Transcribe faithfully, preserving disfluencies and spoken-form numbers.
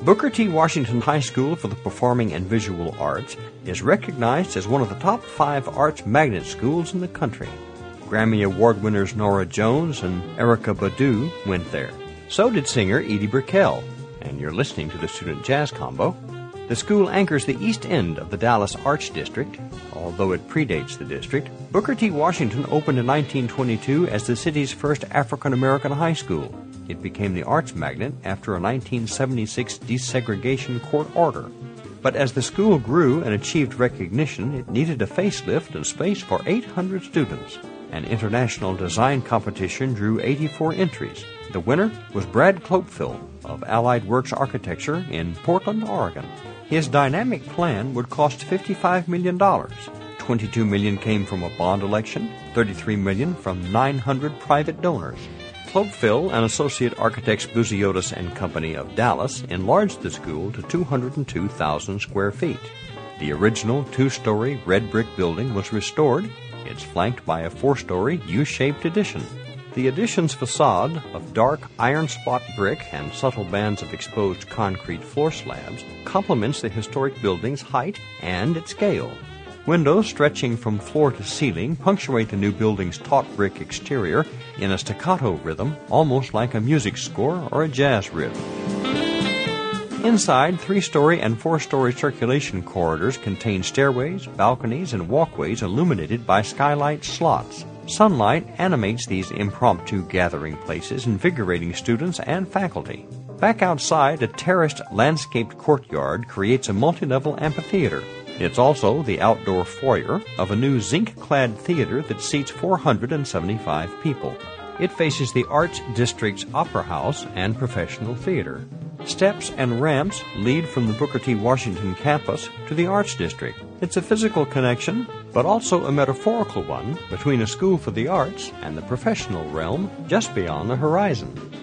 Booker T. Washington High School for the Performing and Visual Arts is recognized as one of the top five arts magnet schools in the country. Grammy Award winners Nora Jones and Erykah Badu went there. So did singer Edie Brickell. And you're listening to the Student Jazz Combo. The school anchors the east end of the Dallas Arts District. Although it predates the district, Booker T. Washington opened in nineteen twenty-two as the city's first African-American high school. It became the arts magnet after a nineteen seventy-six desegregation court order. But as the school grew and achieved recognition, it needed a facelift and space for eight hundred students. An international design competition drew eighty-four entries. The winner was Brad Clopeville of Allied Works Architecture in Portland, Oregon. His dynamic plan would cost fifty-five million dollars. twenty-two million dollars came from a bond election, thirty-three million dollars from nine hundred private donors. Clopeville and Associate Architects Buziotis and Company of Dallas enlarged the school to two hundred two thousand square feet. The original two-story red brick building was restored. It's flanked by a four-story U-shaped addition. The addition's facade of dark iron spot brick and subtle bands of exposed concrete floor slabs complements the historic building's height and its scale. Windows stretching from floor to ceiling punctuate the new building's taut brick exterior in a staccato rhythm, almost like a music score or a jazz riff. Inside, three-story and four-story circulation corridors contain stairways, balconies, and walkways illuminated by skylight slots. Sunlight animates these impromptu gathering places, invigorating students and faculty. Back outside, a terraced, landscaped courtyard creates a multi-level amphitheater. It's also the outdoor foyer of a new zinc-clad theater that seats four hundred seventy-five people. It faces the Arts District's Opera House and Professional Theater. Steps and ramps lead from the Booker T. Washington campus to the Arts District. It's a physical connection, but also a metaphorical one between a school for the arts and the professional realm just beyond the horizon.